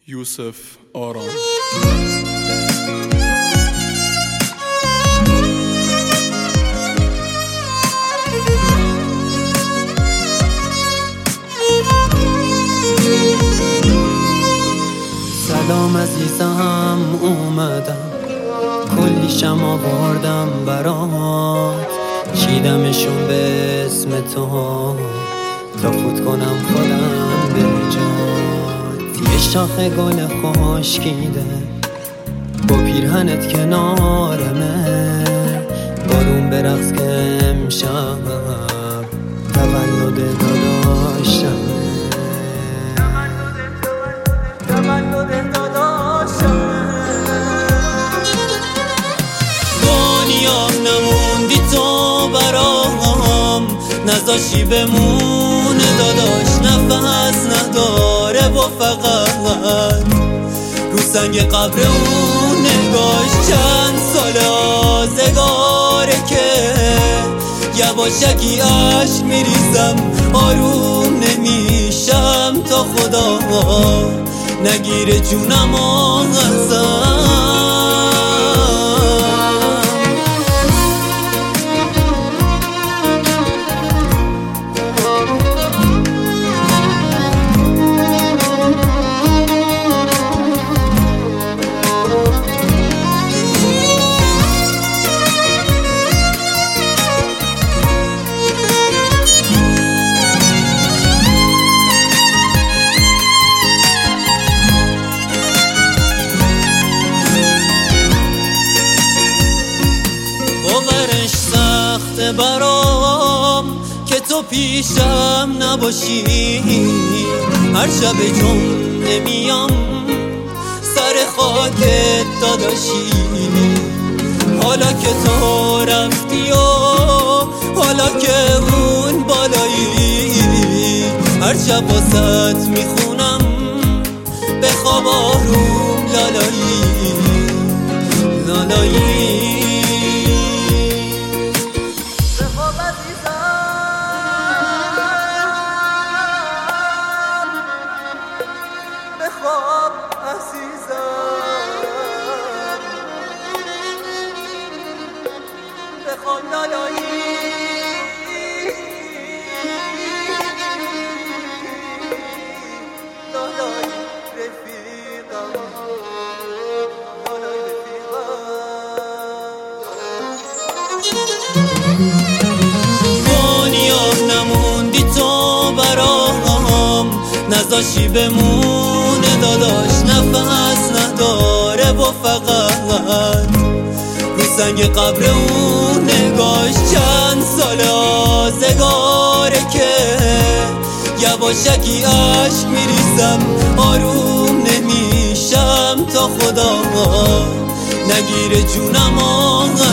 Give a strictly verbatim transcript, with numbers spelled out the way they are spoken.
یوسف آرام. سلام عزیزم، اومدم کلی شم آوردم برات، چیدمشون به اسم تو تا فوت کنم خودم به جات. یه شاخه گل خشکیده با پیرهنت کنارمه، بارون برقص که امشب تولد داداشمه. تولد داداشمه. دنیام نموندی تو برام، نذاشی بمونه داداش، نفس نداره و فقط رو سنگ قبر اون نگاش. چند سال آزگاره که یواشکی عشق میریزم، آروم نمیشم تا خدا نگیره جونم ازم. باورش سخته برام که تو پیشم نباشی، هر شب جمعه میام سر خاکت داداشی. حالا که تو رفتی و حالا که اون بالایی، هر شب واسط میخونم به خواب آروم لالایی لالایی. بخواب عزیزم، بخواب لالایی. لالایی رفیقم، لالایی رفیقم. دنیا نموندی تو برام، نذاشی بمونه داداش، نفس نداره و فقط رو سنگ قبر اون نگاش. چند سال آزگاره که یواشکی عشق میریزم، آروم نمیشم تا خدا نگیره جونم